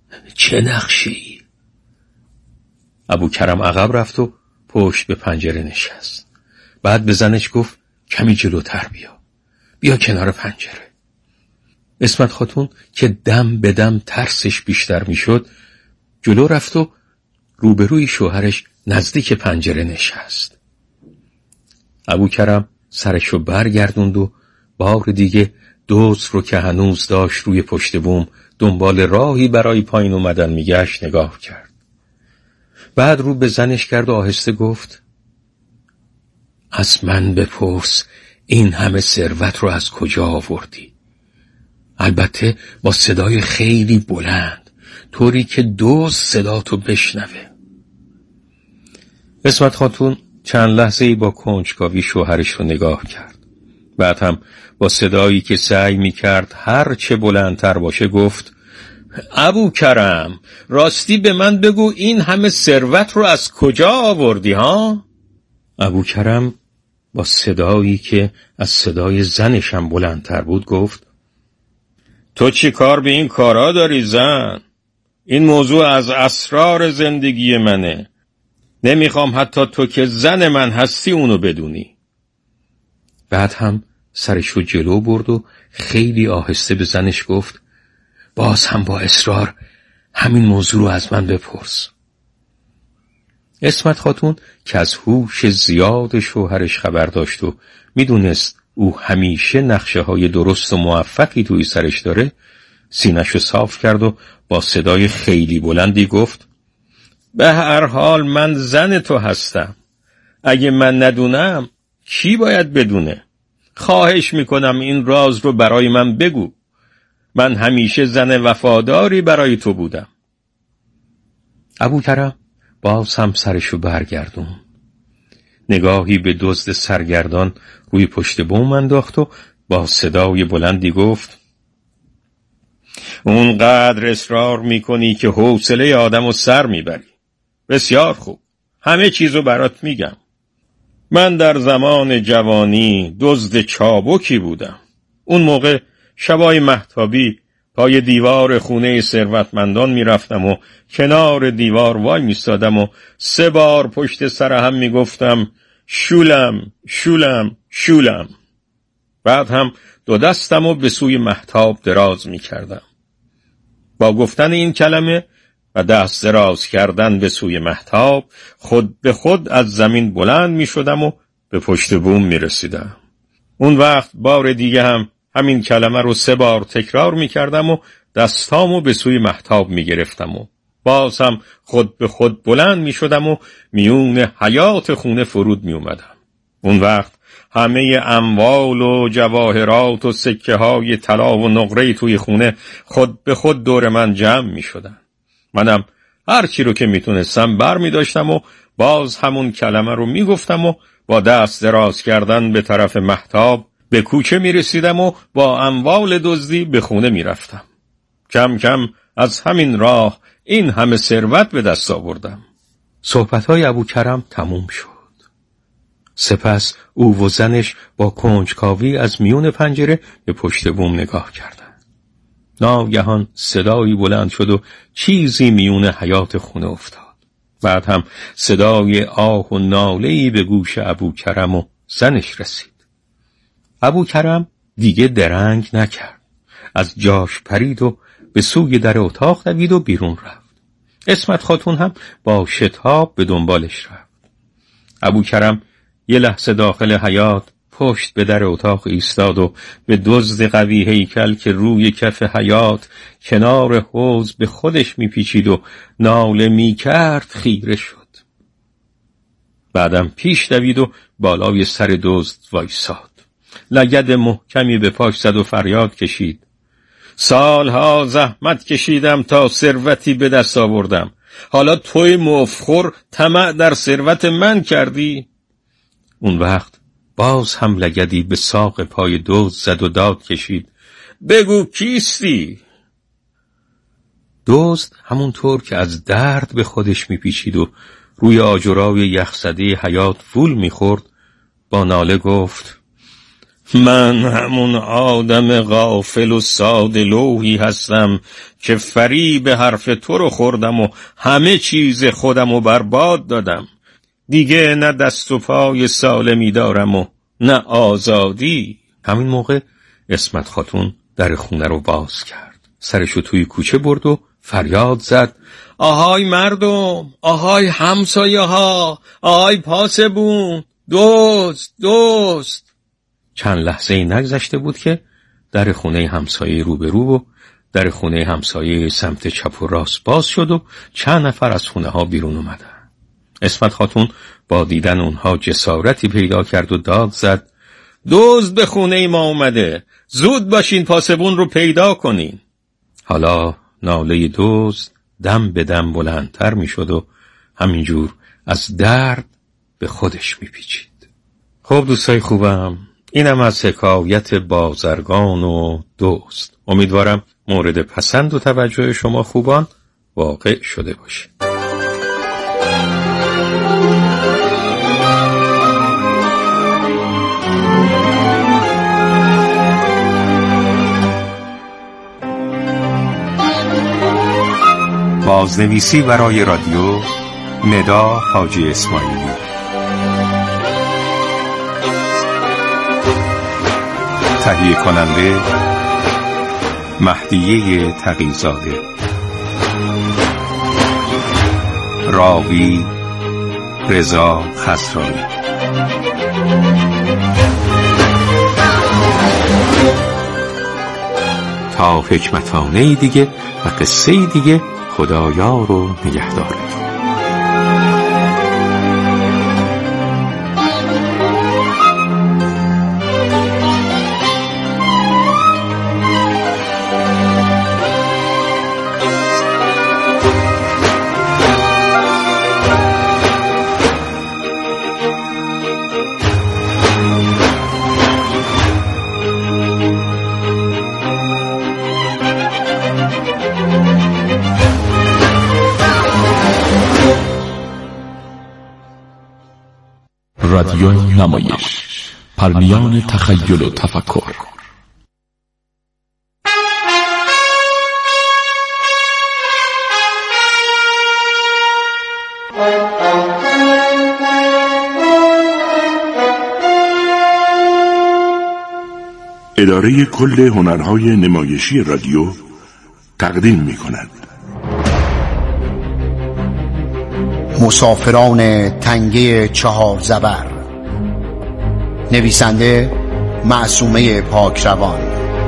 چه نقشه‌ای؟ ابوکرم عقب رفت و پشت به پنجره نشست. بعد به زنش گفت کمی جلوتر بیا کنار پنجره. اسمت خاتون که دم به دم ترسش بیشتر میشد جلو رفت و روبروی شوهرش نزدیک پنجره نشست. ابوکرم سرشو برگردوند و بار دیگه دزد رو که هنوز داشت روی پشت بوم دنبال راهی برای پایین اومدن میگشت نگاه کرد. بعد رو به زنش کرد و آهسته گفت از من بپرس این همه ثروت رو از کجا آوردی؟ البته با صدای خیلی بلند، طوری که دزد صداتو بشنوه. اسمت خاتون چند لحظه‌ای با کنجکاوی شوهرش رو نگاه کرد. بعد هم با صدایی که سعی می‌کرد هر چه بلندتر باشه گفت ابوکرم راستی به من بگو این همه ثروت رو از کجا آوردی ها؟ ابوکرم با صدایی که از صدای زنش هم بلندتر بود گفت تو چی کار به این کارا داری زن؟ این موضوع از اسرار زندگی منه. نمیخوام حتی تو که زن من هستی اونو بدونی. بعد هم سرشو جلو برد و خیلی آهسته به زنش گفت باز هم با اصرار همین موضوع رو از من بپرس. اسمت خاتون که از هوش زیاد شوهرش خبر داشت و میدونست او همیشه نقشه های درست و موفقی توی سرش داره سینه‌شو صاف کرد و با صدای خیلی بلندی گفت به هر حال من زن تو هستم. اگه من ندونم کی باید بدونه؟ خواهش میکنم این راز رو برای من بگو. من همیشه زن وفاداری برای تو بودم. ابوکرم باز هم سرشو برگردون. نگاهی به دزد سرگردان روی پشت بوم انداخت و با صدای بلندی گفت اونقدر اصرار میکنی که حوصله آدمو سر میبری. بسیار خوب، همه چیزو برات میگم. من در زمان جوانی دزد چابکی بودم. اون موقع شبای مهتابی پای دیوار خونه ثروتمندان میرفتم و کنار دیوار وای میستادم و 3 بار پشت سر هم میگفتم شولم شولم شولم. بعد هم 2 دستمو به سوی مهتاب دراز میکردم. با گفتن این کلمه و دست دراز کردن به سوی مهتاب خود به خود از زمین بلند می شدم و به پشت بوم می رسیدم. اون وقت بار دیگه هم همین کلمه رو 3 بار تکرار می کردم و دستامو به سوی مهتاب می گرفتم و باز هم خود به خود بلند می شدم و میون حیات خونه فرود می اومدم. اون وقت همه اموال و جواهرات و سکه های طلا و نقره توی خونه خود به خود دور من جمع می شدن. منم هر چی رو که میتونستم بر می داشتم و باز همون کلمه رو می گفتم و با دست دراز کردن به طرف مهتاب به کوچه می رسیدم و با اموال دزدی به خونه می رفتم. کم کم از همین راه این همه ثروت به دست آوردم. صحبت‌های ابوکرم تموم شد. سپس او و زنش با کنجکاوی از میون پنجره به پشت بوم نگاه کردند. ناگهان صدایی بلند شد و چیزی میون حیات خونه افتاد. بعد هم صدای آه و ناله‌ای به گوش ابوکرم و زنش رسید. ابوکرم دیگه درنگ نکرد. از جاش پرید و به سوی در اتاق دوید و بیرون رفت. اسمت خاتون هم با شتاب به دنبالش رفت. ابوکرم یه لحظه داخل حیات پشت به در اتاق ایستاد و به دزد قوی هیکل که روی کف حیات کنار حوض به خودش میپیچید و ناله میکرد خیره شد. بعدم پیش دوید و بالای سر دزد وایساد. لگد محکمی به پاش زد و فریاد کشید. سالها زحمت کشیدم تا ثروتی به دست آوردم. حالا توی مفخور طمع در ثروت من کردی؟ اون وقت باز هم لگدی به ساق پای دزد زد و داد کشید. بگو کیستی؟ دزد همونطور که از درد به خودش میپیچید و روی آجرای یخزده حیات فول میخورد با ناله گفت من همون آدم غافل و ساده لوحی هستم که فریب حرف تو رو خوردم و همه چیز خودم رو برباد دادم. دیگه نه دست و پای سالمی دارم و نه آزادی. همین موقع اسمت خاتون در خونه رو باز کرد، سرشو توی کوچه برد و فریاد زد: آهای مردم، آهای همسایه ها، آهای پاسبون، دوست. چند لحظه نگذشته بود که در خونه همسایه روبرو و در خونه همسایه سمت چپ و راست باز شد و چند نفر از خونه ها بیرون اومدن. اسمت خاتون با دیدن اونها جسارتی پیدا کرد و داد زد: دزد به خونه ما اومده، زود باشین پاسبون رو پیدا کنین. حالا ناله دزد دم به دم بلندتر می شد و همینجور از درد به خودش می پیچید. خب دوستای خوبم، اینم از حکایت بازرگان و دزد. امیدوارم مورد پسند و توجه شما خوبان واقع شده باشه. بازنویسی برای رادیو ندا حاجی اسماعیلی. تهیه کننده مهدیه تقی‌زاده. راوی رضا خسرانی. تا حکمتانه دیگه و قصه دیگه، خدایار و نگهدارت. رادیو نمایش، پرنیان تخیل و تفکر. اداره کل هنرهای نمایشی رادیو تقدیم می‌کند مسافران تنگه 4 زبر. نویسنده معصومه پاکروان.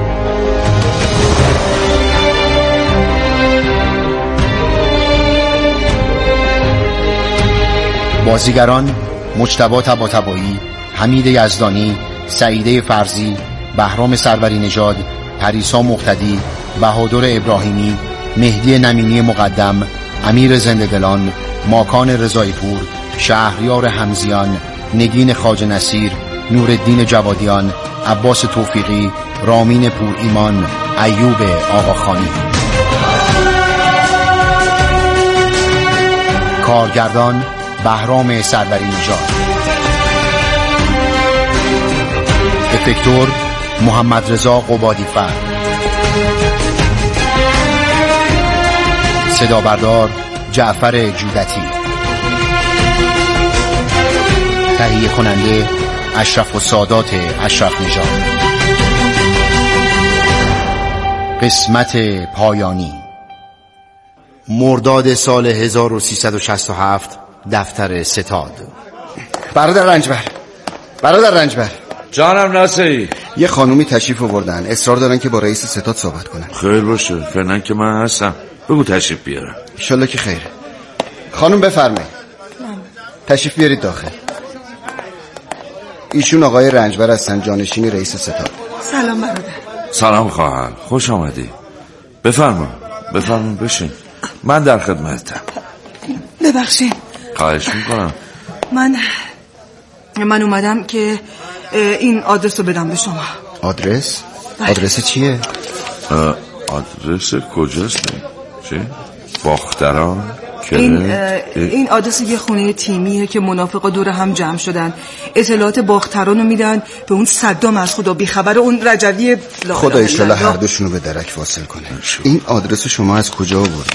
بازیگران: مجتبی طباطبایی، حمید یزدانی، سعیده فرزی، بهرام سروری نژاد، پریسا مقتدی، بهادر ابراهیمی، مهدی نمینی مقدم، امیر زنده‌دلان، ماکان رضایی‌پور، شهریار حمزیان، نگین خواجه نصیر، نورالدین جوادیان، عباس توفیقی، رامین پور ایمان، ایوب آقاخانی. کارگردان: بهرام سروری نژاد. افکتور: محمد رضا قبادی‌فر. صدا بردار: جعفر جودتی. تهیه کننده: اشرف السادات اشرف نژاد. قسمت پایانی. مرداد سال 1367. دفتر ستاد. برادر رنجبر. جانم ناصری. یه خانومی تشریف آوردن، اصرار دارن که با رئیس ستاد صحبت کنن. خیر باشه، فعلا که من هستم، بگو تشریف بیارم. انشالله که خیره. خانم بفرمایید. تشریف بیارید داخل. ایشون آقای رنجبر هستن، جانشین رئیس ستاد. سلام برادر. سلام خواهر، خوش آمدی. بفرما بشین، من در خدمتم. ببخشید. خواهش میکنم. من اومدم که این آدرس رو بدم به شما. آدرس؟ آدرس چیه؟ آدرس کجاست؟ چی؟ باختران؟ این آدرس یه خونه تیمیه که منافقا دور هم جمع شدن، اطلاعات باخترانو میدن به اون صدام از خدا بیخبر اون رجوی. خدا ایشالا هر دوشونو به درک واصل کنه. این آدرس شما از کجا آوردی؟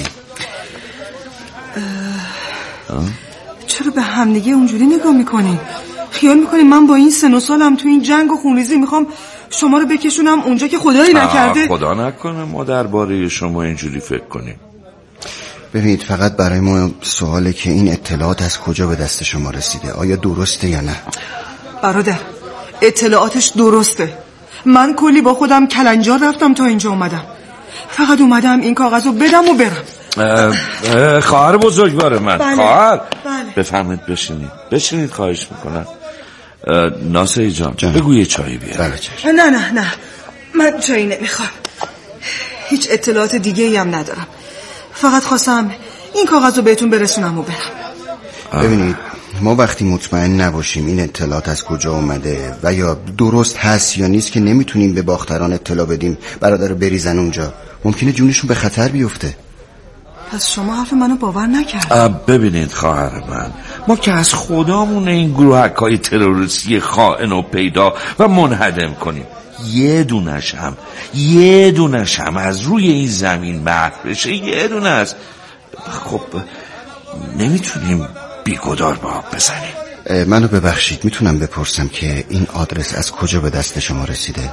چرا به همدیگه اونجوری نگاه میکنین؟ خیال میکنین من با این سن و سالم تو این جنگ و خونریزی میخوام شما رو بکشونم اونجا که خدایی نکرده؟ خدا نکنه ما درباره شما اینجوری فکر کنیم. ببینید فقط برای ما سواله که این اطلاعات از کجا به دست شما رسیده، آیا درسته یا نه؟ برادر اطلاعاتش درسته. من کلی با خودم کلنجار رفتم تا اینجا اومدم. فقط اومدم این کاغذ رو بدم و برم. خواهر بزرگوار من. بله. خواهر بله. بفرمایید بشینید خواهش میکنم. ناصری جان بگو یه چایی بیار. بله چشم. نه من چایی نمیخوام. هیچ اطلاعات دیگه ای هم ندارم. فقط خواستم این کاغذ رو بهتون برسونم و برم. ببینید ما وقتی مطمئن نباشیم این اطلاعات از کجا اومده و یا درست هست یا نیست که نمیتونیم به باختران اطلاع بدیم برادر رو بریزن اونجا، ممکنه جونشون به خطر بیفته. پس شما حرف منو باور نکرد. ببینید خواهر من، ما که از خدامون این گروهکای تروریستی خائن و پیدا و منهدم کنیم یه دونش هم از روی این زمین محو بشه، یه دونه است. خب نمیتونیم بیگدار با آب بزنیم. منو ببخشید میتونم بپرسم که این آدرس از کجا به دست شما رسیده؟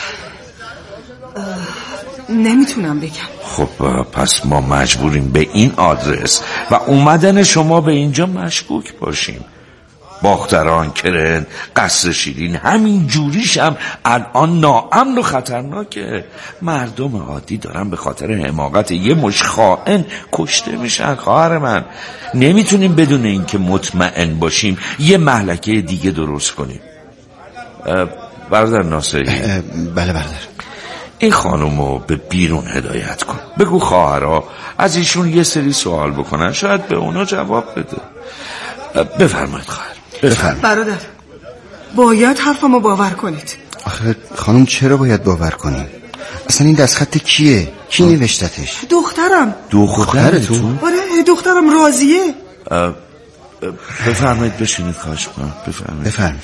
نمیتونم بگم. خب پس ما مجبوریم به این آدرس و اومدن شما به اینجا مشکوک باشیم. باختران، کرن، قصر شیرین همین جوریش هم الان ناامن و خطرناکه. مردم عادی دارن به خاطر حماقت یه مش خائن کشته میشن. خواهر من نمیتونیم بدون اینکه مطمئن باشیم یه مهلکه دیگه درست کنیم. برادر ناصری. بله برادر. این خانومو به بیرون هدایت کن. بگو خواهرها از ایشون یه سری سوال بکنن، شاید به اونا جواب بده. بفرمایید خواهر. برادر باید حرفمو باور کنید. آخه خانم چرا باید باور کنیم؟ اصلا این دستخط کیه؟ کی نوشتتش؟ دخترم. دخترتون؟ آره دخترم راضیه. بفرمایید بشینید خواهش کنم. بفرمایید.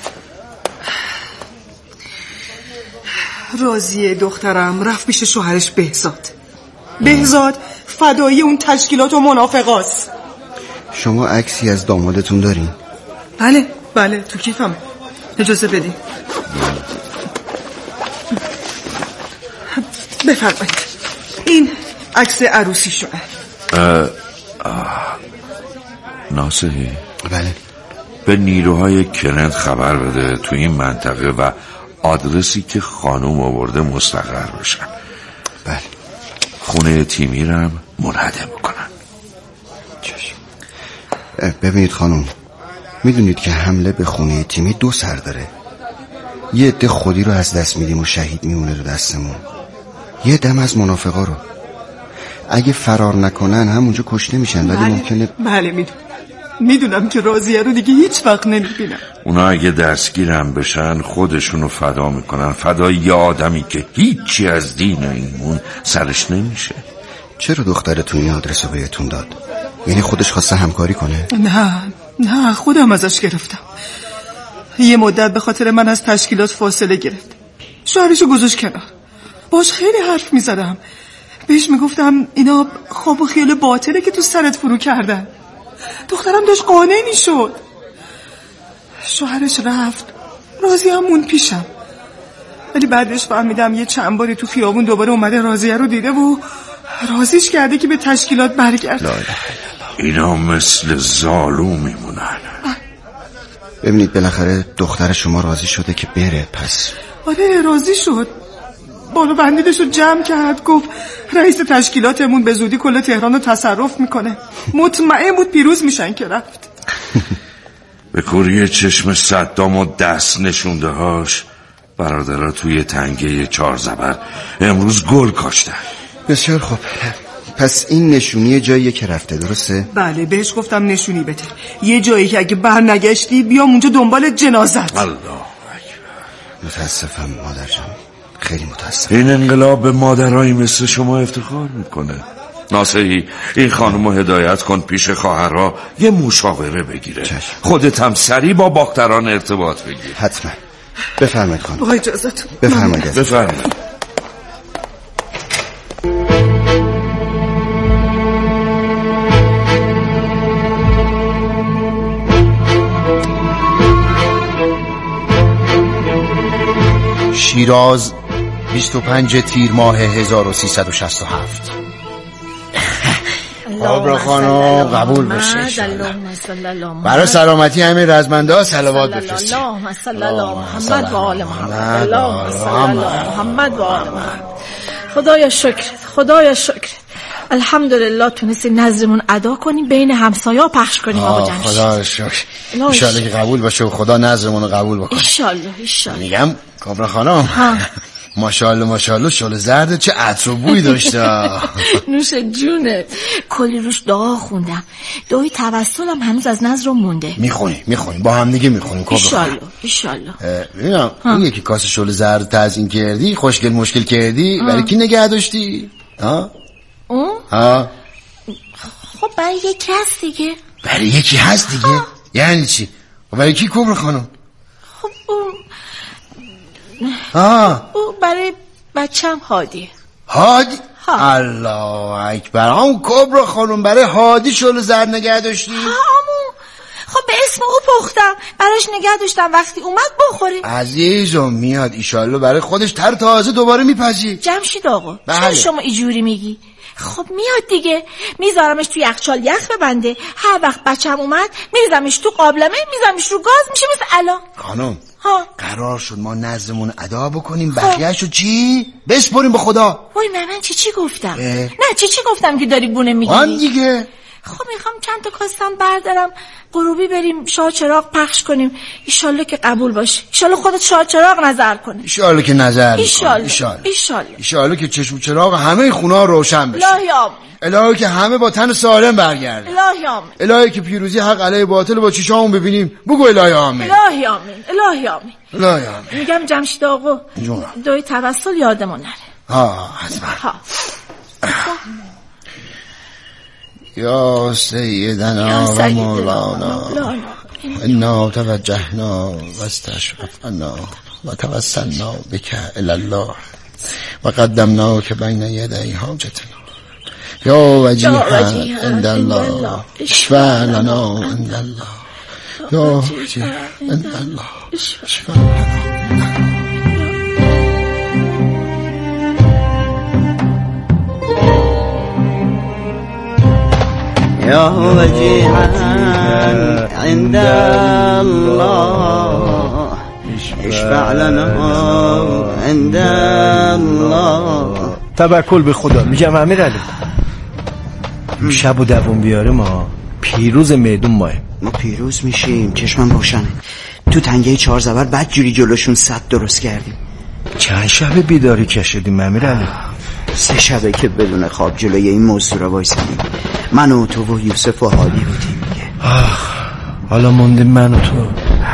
راضیه دخترم رفت پیش شوهرش بهزاد فدایی اون تشکیلات و منافقاست. شما عکسی از دامادتون دارین؟ بله تو کیفم. اجازه بدین. بفرمایید. این عکس عروسی شونه. ناصری. بله. به نیروهای کرن خبر بده تو این منطقه و آدرسی که خانم آورده مستقر بشن. بله. خونه تیمی رو هم منهدم کنن. چشم. ببینید خانم، میدونید که حمله به خونه تیمی 2 سر داره. یه عده خودی رو از دست میدیم و شهید میمونه رو دستمون، یه دم از منافقا رو. اگه فرار نکنن همونجا کشته میشن. ولی ممکنه. بله میدونم که راضیه رو دیگه هیچ وقت نمیبینم. اونا اگه دستگیرم بشن خودشونو فدا میکنن، فدای یه آدمی که هیچی از دین ایمون سرش نمیشه. چرا دخترتون این آدرس رو بهتون داد؟ یعنی خودش خواسته همکاری کنه؟ نه خودم ازش گرفتم. یه مدت به خاطر من از تشکیلات فاصله گرفت. شوهرشو گذاشت کنار. باش خیلی حرف میزدم. بهش میگفتم اینا خواب و خیال باطله که تو سرت فرو کردن. دخترم داشت قانع میشد. شوهرش رفت، راضیه همون پیشم. ولی بعدش فهمیدم یه چند باری تو خیابون دوباره اومده راضیه رو دیده و راضیش کرده که به تشکیلات برگرده. اینا مثل زالو میمونن. ببینید بالاخره دختر شما راضی شده که بره. پس آره راضی شد. بالا بندیدش رو جمع کرد، گفت رئیس تشکیلاتمون به زودی کل تهران رو تصرف میکنه. مطمئن بود پیروز میشن که رفت. به کوری چشم صدام و دست نشونده هاش برادرها توی تنگه 4 زبر امروز گل کاشتن. بسیار خوب. پس این نشونی جاییه که رفته، درسته؟ بله بهش گفتم نشونی بده، یه جایی که اگه برنگشتی بیام اونجا دنبال جنازت. الله متاسفم مادر جان، خیلی متاسفم. این انقلاب به مادرایی مثل شما افتخار میکنه. ناصحی این خانم رو هدایت کن پیش خواهرها یه مشاوره بگیره. خودت هم سریع با باختران ارتباط بگیر. حتما. بفرمایید خانم. با اجازتون. بفرمایید. شیراز 25 تیر ماه 1367. کابرا خانم قبول بشه. برای سلامتی همه رزمنده صلوات بفرستید. اللهم صل علی محمد و آل محمد. اللهم صل علی محمد و آل محمد. خدایا شکر. الحمدلله تونستیم نظرمون ادا کنیم، بین همسایا پخش کنیم. آقا جمشید خدا شکر. ان شاء الله که قبول باشه و خدا نظرمون رو قبول بکنه. ان شاء الله. میگم کابرا خانم ماشاءالله شال زرد چه عطر و بوی داشته. نوش جونه. کلی روش دعا خوندم. دعای توسلم هنوز از نظرم مونده. میخونیم با هم دیگه میخونیم. ان شاء الله. ببینم اون یکی کاسه شال زرد تزیین کردی، خوشگل مشکل کردی، برای کی نگه داشتی؟ خب برای یکی هست دیگه. برای یکی هست دیگه؟ یعنی چی؟ برای کی کابرا خانم؟ خب او برای بچم هادی. الله اکبر. اون کابرا خانم برای هادی شل زر نگه داشتی؟ خب به اسم او پختم، براش نگه داشتم وقتی اومد بخوره. عزیزم میاد ایشالله برای خودش تر تازه دوباره میپزی. جمشید آقا چرا شما اینجوری میگی؟ خب میاد دیگه، میذارمش توی یخچال یخ ببنده، هر وقت بچم اومد میریزمش تو قابلمه، میذارمش رو گاز، میشه مثل الان. خانم قرار شد ما نظمون ادا بکنیم، بقیه‌شو چی؟ بسپریم به خدا. وای من چی گفتم؟ نه چی گفتم که داری بونه میگیری؟ آن دیگه. خب میخوام چند تا کاستم بردارم غروبی بریم شاه چراغ پخش کنیم، ایشالله که قبول باشه. ایشالله خودت شاه چراغ نظر کنه. ایشالله که نظر ایشالله که چشم چراغ همه خونه‌ها روشن بشه. الهی که همه با تن سالم برگرده. الهی که پیروزی حق علیه باطل با چشامون ببینیم. بگو الهی آمین. الهی آمین. میگم جمشید آقا دوی توسل یادمون نره. حتما. یا سیدنا و مولانا انا توجهنا و استشرفنا و توسلنا بک الالله و قدمناک بین یدی حاجتنا یا وجیها عند الله اشفع لنا عند الله یا وجیها عند الله اشفع لنا. يا وجيها عند الله اشفع لنا عند الله. توکل به خدا. میگم امیرعلی شب و دووم بیاره ما پیروز میدون ما پیروز میشیم. چشمم روشنه. تو تنگه 4 زبر بعد جوری جلوشون صد درست کردیم. چند شب بیداری کشیدیم امیرعلی؟ 3 شبه که بدون خواب جلوی این موضوع را وایسادیم. من و تو و یوسف و هادی بودیم دیگه. حالا موندیم من و تو.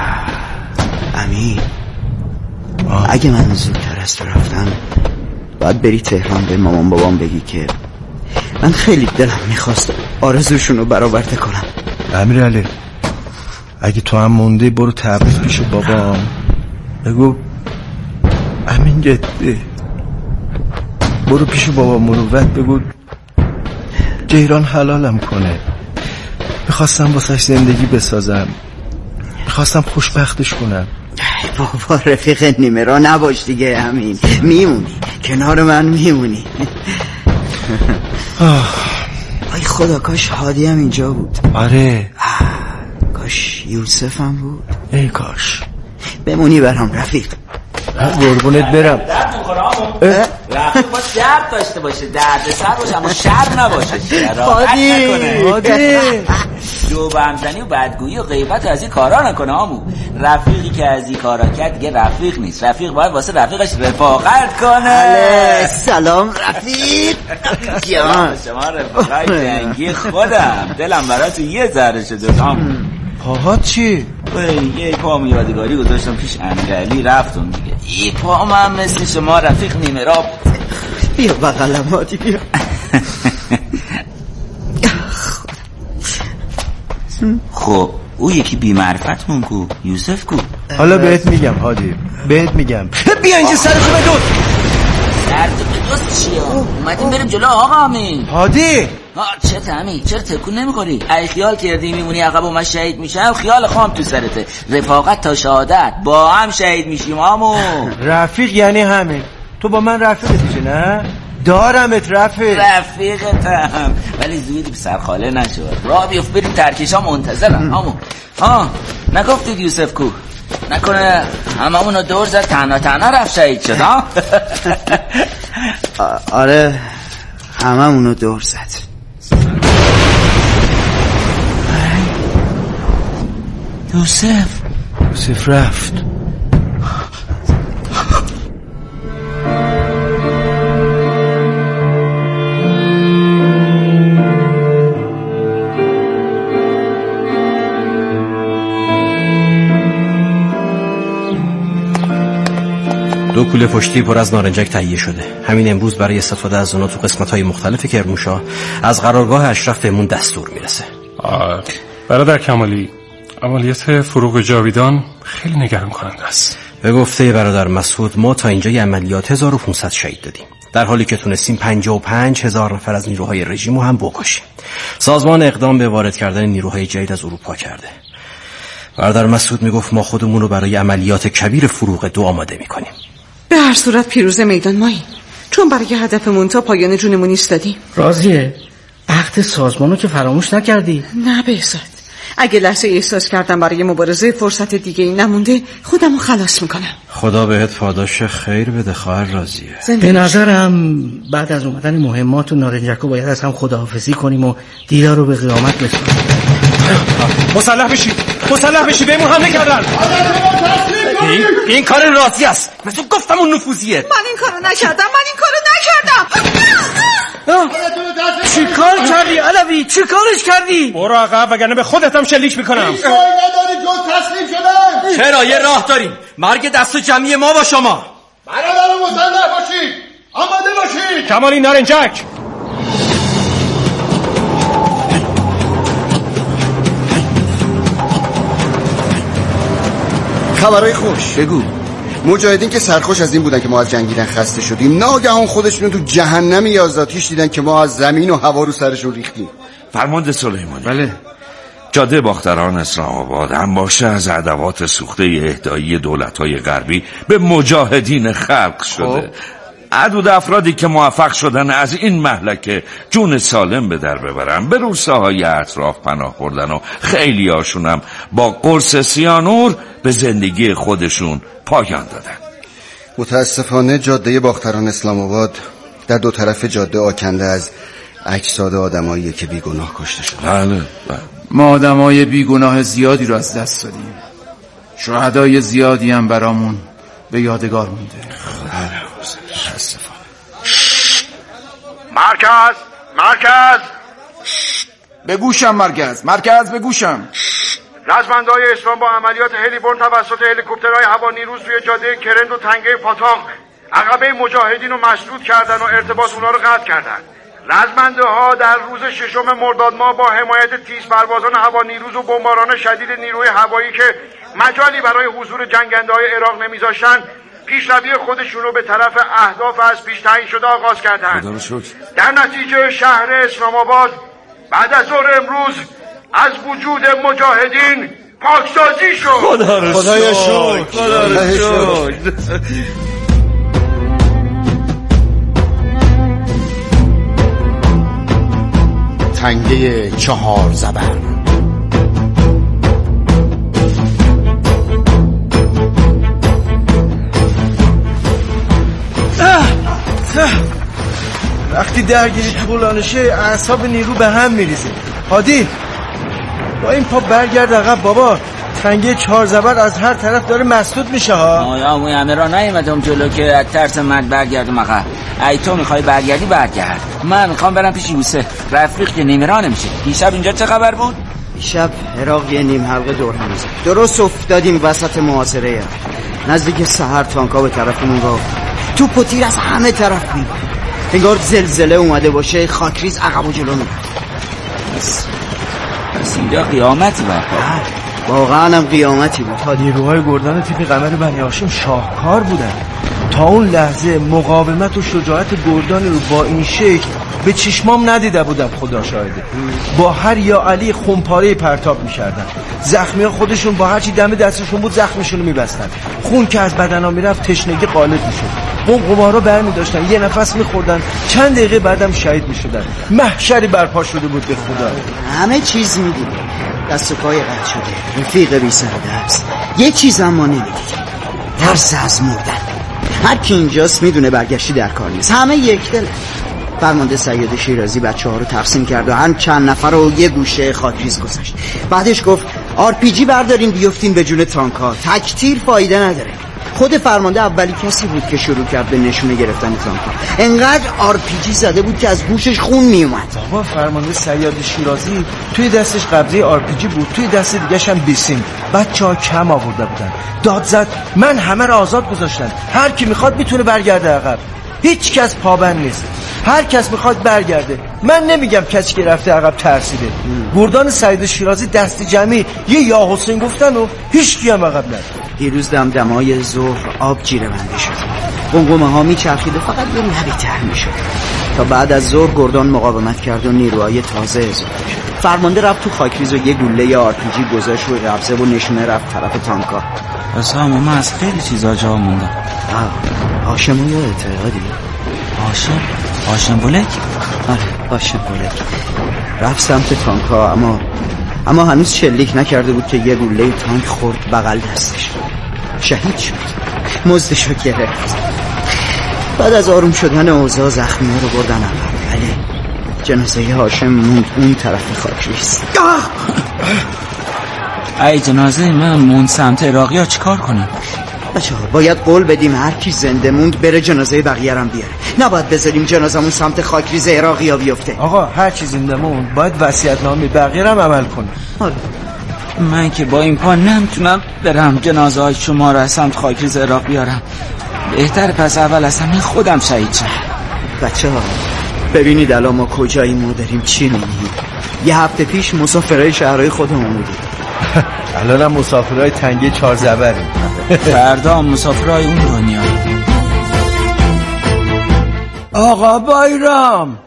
امین اگه من زودتر از تو رفتم باید بری تهران به مامان بابام بگی که من خیلی دلم میخواست آرزوشونو برآورده کنم. امیرعلی اگه تو هم موندی برو تبریز پیش بابام بگو امین جدی. برو پیش بابا مروت بگو جیران حلالم کنه. میخواستم واسش زندگی بسازم، میخواستم خوشبختش کنم. بابا رفیق نیمه را نباش دیگه امین. میمونی کنار من میمونی. ای خدا کاش هادی هم اینجا بود. آره کاش یوسف هم بود. ای کاش. بمونی برام رفیق. قربونت برم. رفیق باید درد داشته باشه، درد سر باشه اما شر نباشه. هادی جو بهمزنی و بدگویی و غیبت از این کارا نکنه آمو. رفیقی که از این کارا کرد دیگه رفیق نیست. رفیق باید واسه رفیقش رفاقت کنه. سلام رفیق جان. شما رفیقای جنگی خودم. دلم براتون یه ذره شده آمو. پاهات چی؟ یه پام یادگاری گذاشتم پیش امیرعلی رفتم دیگه. یه پام هم مثل شما رفیق نیمه را بود. بیا بغلم هادی بیا. خب او یکی بی معرفتمون کو یوسف کو؟ حالا بهت میگم هادی، بهت میگم. بیا اینجا سرتو بدوز. سرتو بدوز چیه؟ اومدیم بریم جلو آقا امین. هادی چه تمی؟ چرا تکون نمیخوری؟ ای خیال کردی میمونی عقب و من شهید میشم؟ خیال خام تو سرته. رفاقت تا شهادت، با هم شهید میشیم آمو. رفیق یعنی همین. تو با من رفیقتی نه؟ دارمت رفیقتم، ولی زودی سرخاله نشد. راه بیفت بریم ترکیشا منتظرم آمو. نگفتید یوسف کو؟ نکنه هممونو دور زد تنها رفت شهید شد ها؟ آره هممونو دور زد. یوسف رفت. دو کوله پشتی پر از نارنجک تهیه شده. همین امروز برای استفاده از اونا تو قسمت‌های مختلف کرمانشاه از قرارگاه اشرف بهمون دستور میرسه. برادر کمالی، عملیات فروغ جاویدان خیلی نگران کننده است. به گفته برادر مسعود ما تا اینجای عملیات 1500 شهید دادیم، در حالی که تونستیم 55,000 نفر از نیروهای رژیمو هم بکشیم. سازمان اقدام به وارد کردن نیروهای جدید از اروپا کرده. برادر مسعود میگفت ما خودمون رو برای عملیات کبیر فروغ 2 آماده میکنیم. به هر صورت پیروز میدان مایی، چون برای هدفمون تا پایان جونمون ایستادیم. راضیه؟ عهد سازمانو که فراموش نکردی؟ نه بهزاد، اگه لحظه احساس کردم برای مبارزه فرصت دیگه ای نمونده خودمو خلاص میکنم. خدا بهت پاداش خیر بده خواهر راضیه. به نظرم بعد از اومدن مهمات و نارنجکو باید از هم خداحافظی کنیم و دیدار رو به قیامت بسپاریم. مسلح بشی بهمون حمله کردن. این کار راضی است. من تو گفتم اون نفوذیه. من این کارو نکردم. چی کار کردی علوی؟ چی کارش کردی؟ برو عقب وگرنه به خودت هم شلیک میکنم. هیچ راهی نداری جز تسلیم شدن. چرا؟ یه راه داریم. مرگ دست و جمعی ما با شما. برادر مسلح باشید، آماده باشید. کمالی نارنجک. خبرای خوش. بگو. مجاهدین که سرخوش از این بودن که ما از جنگیدن خسته شدیم، ناگهان خودشون تو جهنم یازداتیش دیدن که ما از زمین و هوا رو سرشون ریختیم. فرمانده سلیمانی. بله. جاده باختران اسلام آباد انباشته از ادوات سوخته اهدایی دولت‌های غربی به مجاهدین خلق شده. عدد افرادی که موفق شدن از این مهلکه جون سالم به در ببرن به روستاهای اطراف پناه بردن و خیلی هاشونم با قرص سیانور به زندگی خودشون پایان دادن. متاسفانه جاده باختران اسلام آباد در دو طرف جاده آکنده از اجساد آدمایی که بیگناه کشته شدن. بله. ما آدمای بیگناه زیادی رو از دست دادیم. شهدای زیادی هم برامون به یادگار مونده. مرکز به گوشم. مرکز به گوشم. رزمندهای اسلام با عملیات هلیبرد توسط هلیکوپترهای هوانیروز روی جاده کرند و تنگه پاتاق عقبه مجاهدین رو مشدود کردن و ارتباط اونا رو قطع کردن. رزمنده ها در روز 6 مرداد ماه با حمایت تیز پروازان هوانیروز و بمباران شدید نیروی هوایی که مجالی برای حضور جنگنده های عراق نمیذاشتن، پیشروی خودشون رو به طرف اهداف از پیش تعیین شده آغاز کردند. در نتیجه شهر اسلام آباد بعد از ظهر امروز از وجود مجاهدین پاکسازی شد. خدایا شکر. تنگه 4 زبر. وقتی درگیری طولانشه اعصاب نیرو به هم میریزه. هادی با این پا برگرد عقب بابا. تنگه 4 زبر از هر طرف داره مسدود میشه ها. آیا همه را نیومدم جلو که از ترس مرگ برگردم عقب. ای تو میخوای برگردی برگرد. من میخوام برم پیش یوسف رفیق که نمیرا نمیشه. دیشب اینجا چه خبر بود؟ دیشب عراق یه نیم حلقه دور هم زد. درست افتادیم وسط محاصره. نزدیک سحر تانکا به طرفمون راه. توپ و تیر از همه طرف میاد. انگار زلزله اومده باشه. خاکریز عقب و جلو میاد. بس اینجا قیامتی برپا. واقعا هم قیامتی بود. نیروهای گردان تیپ قمر بنی هاشم شاهکار بودن. تا اون لحظه مقاومت و شجاعت گردانی رو با این شکل به چشمام ندیده بودم. خدا شاهده. با هر یا علی خونپاره پرتاب می‌کردن. زخمی‌ها خودشون با هر چی دم دستشون بود زخمشون رو می‌بستن. خون که از بدن‌ها میرفت تشنگی غالب می‌شد. قمقمه‌ها برمی‌داشتن، یه نفس می‌خوردن، چند دقیقه بعدم شهید می‌شدن. محشری برپا شده بود به خدا. همه چیز می‌دید. دست و پای قطع شده، رفیق بی سر دست. یه چیز هم ما نمی‌دیدیم. ترس از مردن. هر کی اینجاست میدونه برگشتی در کار نیست. همه یک دل. فرمانده سید شیرازی بچه‌ها رو تقسیم کرد و هر چند نفر رو یه گوشه خاکریز گذاشت. بعدش گفت RPG بردارین بیفتین به جون تانک‌ها. تکتیر فایده نداره. خود فرمانده اولی کسی بود که شروع کرد به نشونه گرفتن تانک‌ها. انقدر RPG زده بود که از گوشش خون میومد. بابا فرمانده سید شیرازی توی دستش قبضه RPG بود، توی دست دیگه‌ش هم بیسیم. بچه‌ها کم آورده بودن. داد زد من همه رو آزاد گذاشتن. هر کی میخواد میتونه برگرده عقب. هیچ کس پابند نیست. هر کس میخواد برگرده. من نمیگم کسی که رفته عقب ترسیده. گردان سید شیرازی دست جمعی یه یا حسین گفتن و هیچ کی هم عقب نرفت. دیروز دمدمای ظهر آب جیره بنده شد. قمقمه‌ها میچرخید و فقط یه لبی تر میشد. تا بعد از ظهر گردان مقاومت کرد و نیروهای تازه اضافه شد. فرمانده رفت تو خاکریز و یه گوله RPG گذاشت روی قبضه و نشونه رفت طرف تانکا. حسام ما از خیلی چیزا جا موندم. هاشم یا اعتقادی؟ هاشم بولک؟ آره هاشم بولک. رفت سمت تانکا اما هنوز شلیک نکرده بود که یه گوله تانک خورد بغل دستش. شهید شد. مزدشو گرفت. بعد از آروم شدن اوضاع زخمی‌ها رو بردن عقب. ولی جنازه هاشم موند اون طرف خاکریز. ای جنازه من موند سمت عراقی ها چیکار کنیم؟ بچه‌ها باید قول بدیم هر کی زنده موند بره جنازه بقیه رو بیاره. نباید بذاریم جنازمون سمت خاکریز عراقی ها بیفته. آقا هر چی زنده موند باید وصیت‌نامه بقیه رو عمل کنه. آره. من که با این پا نمیتونم برم جنازه های شما رو از سمت خاکریز عراق بیارم. بهتر پس اول از همه خودم شهید شم. بچه‌ها ببینید الان ما کجاییم و داریم چی میگیم. یه هفته پیش مسافرای شهرهای خودمون بودیم. الان هم مسافرای تنگه 4 زبریم. فردا مسافرای اون دنیا. آقا بایرام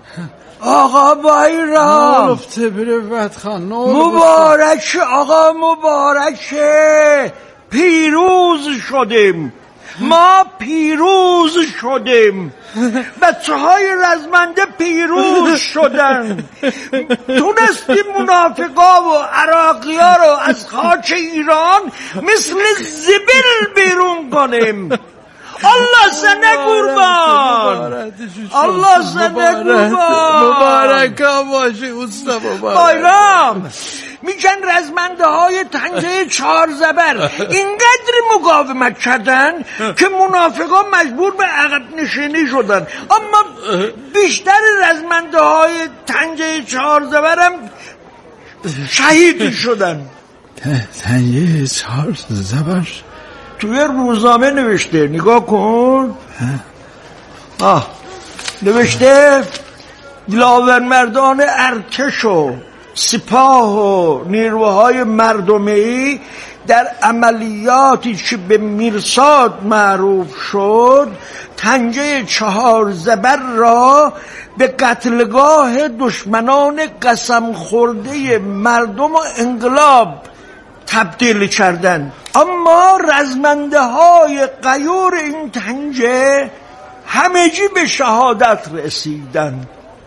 نفته بره فتخان مبارک آقا مبارکه. پیروز شدیم. ما پیروز شدیم. بچه‌های رزمنده پیروز شدن. تونستیم منافقا و عراقی‌ها رو از خاک ایران مثل زبل بیرون کنیم. الله سنه قربان. الله سنه قربان. مبارک باشی استا مبارک. بایرام میگن رزمنده های تنگه 4 زبر اینقدر مقاومت کردن که منافقا مجبور به عقب نشینی شدن. اما بیشتر رزمنده های تنگه 4 زبر هم شهید شدن. تنگه 4 زبر توی روزنامه نوشته، نگاه کن. نوشته لاورمردان ارتش و سپاه و نیروهای مردمی در عملیاتی که به میرصاد معروف شد تنگه 4 زبر را به قتلگاه دشمنان قسم خورده مردم و انقلاب تبدیل کردن. اما رزمنده های غیور این تنگه همگی به شهادت رسیدن.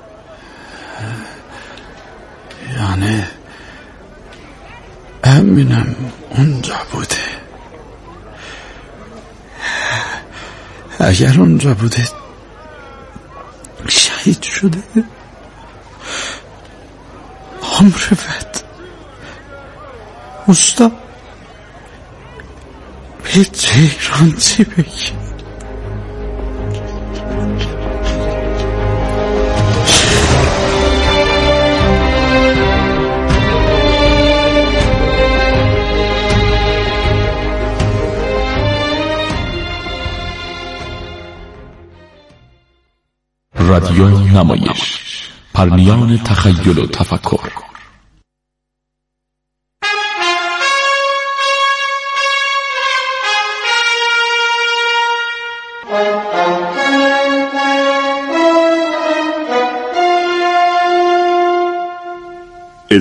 یعنی امینم اونجا بوده. اگر اونجا بوده شهید شده. عمرفت استا به تهران چی بگی؟ رادیو نمایش، پرمیان تخیل و تفکر.